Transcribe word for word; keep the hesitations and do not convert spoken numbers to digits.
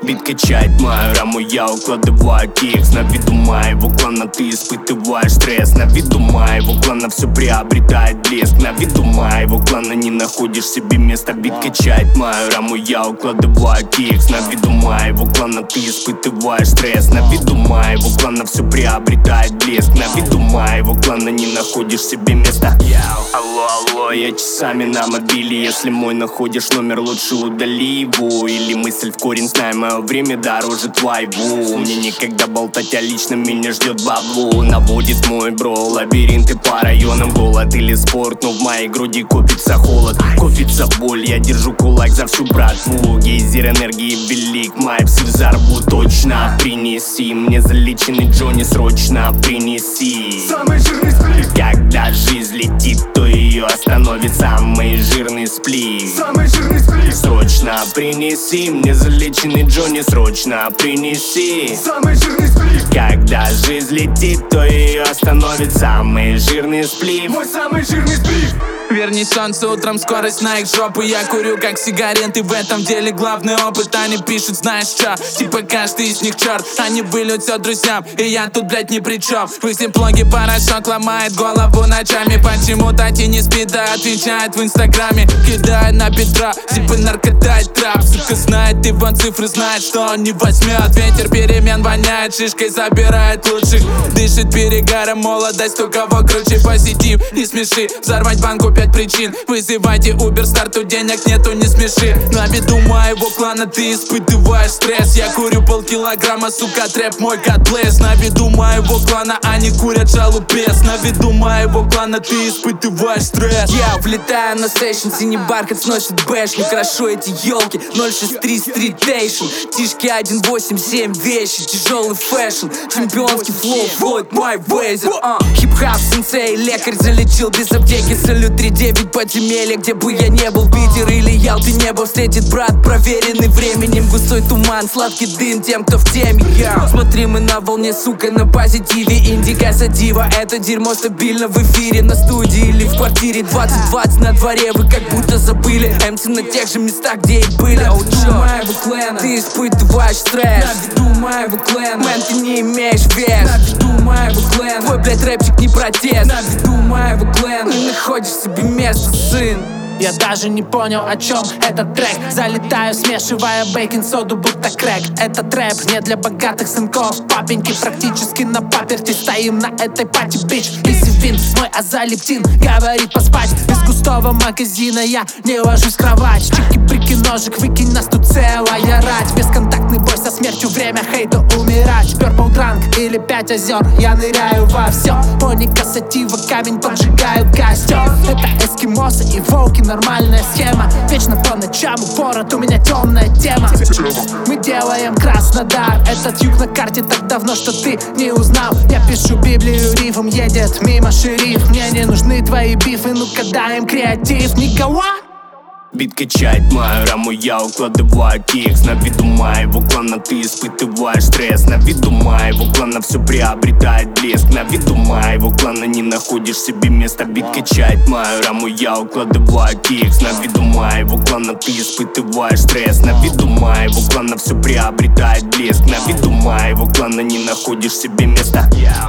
Бит качает мою раму, я укладываю текст. На виду моего клана ты испытываешь стресс. На виду моего клана все приобретает блеск. На виду моего клана не находишь себе места. Бит качает мою раму, я укладываю текст. На виду моего клана ты испытываешь стресс. На виду моего клана все приобретает блеск. На виду моего клана не находишь себе места. Алло, алло, я часами на мобиле. Если мой находишь номер, лучше удали его. Или мысль в корень, знай, мое время дороже твоего. Мне некогда болтать о личном, меня ждет бабло. Наводит мой бро, лабиринты по районам. Голод или спорт, но в моей груди копится холод. Копится боль, я держу кулак за всю братву. Гейзер энергии велик, мои псы взорву точно. Принеси мне залеченный Джонни, срочно принеси. Самый жирный сплив. Когда жизнь летит, то ее остановит самый жирный сплив. Самый жирный сплив. Срочно принеси мне залеченный Джонни, срочно принеси. Самый жирный сплив. Когда жизнь летит, то ее остановит самый жирный сплив. Мой самый жирный сплив. Верни солнце утром, скорость на их жопу. Я курю как сигареты, в этом деле главный опыт. Они пишут, знаешь чё, типа каждый из них черт. Они вылют все друзьям, и я тут, блять, ни при чем. В их блоге порошок ломает голову ночами. Почему Тати не спит, да отвечает в инстаграме. Кидает на бедра, типа наркотает трап. Сука знает его цифры, знает, что он не возьмет. Ветер перемен воняет, шишкой забирает лучших. Дышит перегаром молодость, у кого круче позитив. Не смеши, взорвать банку пять причин. Вызывайте Uber, старту денег нету, не смеши. На виду моего клана ты испытываешь стресс. Я курю полкилограмма, сука, трэп мой God-bless. На виду моего клана они курят шалупес. На виду моего клана ты испытываешь стресс. Я влетаю на сейшн, синий бархат сносит бэш. Не крашу эти елки, ноль шесть три стритейшн. Тишки один восемь семь вещи, тяжелый фэшн. Чемпионский флоу, Флойд май вейзер. Хип-хап сенсей, лекарь залечил без аптеки. Салют три девять подземелья, где бы я не был. Питер или Ялты, небо встретит брат, проверенный временем. Густой туман, сладкий дым тем, кто в теме. Я. Смотри, мы на волне, сука, на позитиве. Индика садива, это дерьмо стабильно в эфире. На студии или в квартире, двадцать двадцать на дворе. Вы как будто забыли МС на тех же местах, где и были. На виду моего клана ты испытываешь стресс. На виду моего клана, мэн, ты не имеешь вес. На виду моего клана, твой, блядь, рэпчик не протест. На виду моего клана, не находишь себе место, сын. Я даже не понял, о чем этот трек. Залетаю, смешивая бейкинг-соду, будто крэк. Этот рэп не для богатых сынков. Папеньки практически на паперти. Стоим на этой пати, бич. Изи винт, мой азалептин говорит поспать. Без густого магазина я не ложусь в кровать. Чики-прики, ножик, выкинь, нас тут целая рать. Бесконтактный бой со смертью, время хейту умирать. Purple Drunk или пять озер, я ныряю во все. Поника, сатива, камень поджигают костер. Это эскимосы и волки, нормальная схема. Вечно по ночам упорот, у меня темная тема. Мы делаем Краснодар. Этот юг на карте так давно, что ты не узнал. Я пишу Библию рифом, едет мимо шериф. Мне не нужны твои бифы, ну-ка дай им креатив. Никого. Бит качает мою раму, я укладываю текст. На виду моего клана ты испытываешь стресс. На виду моего клана все приобретает блеск. На виду моего клана не находишь себе места. Бит качает мою раму, я укладываю текст. На виду моего клана ты испытываешь стресс. На виду моего клана все приобретает блеск. На виду моего клана не находишь себе места.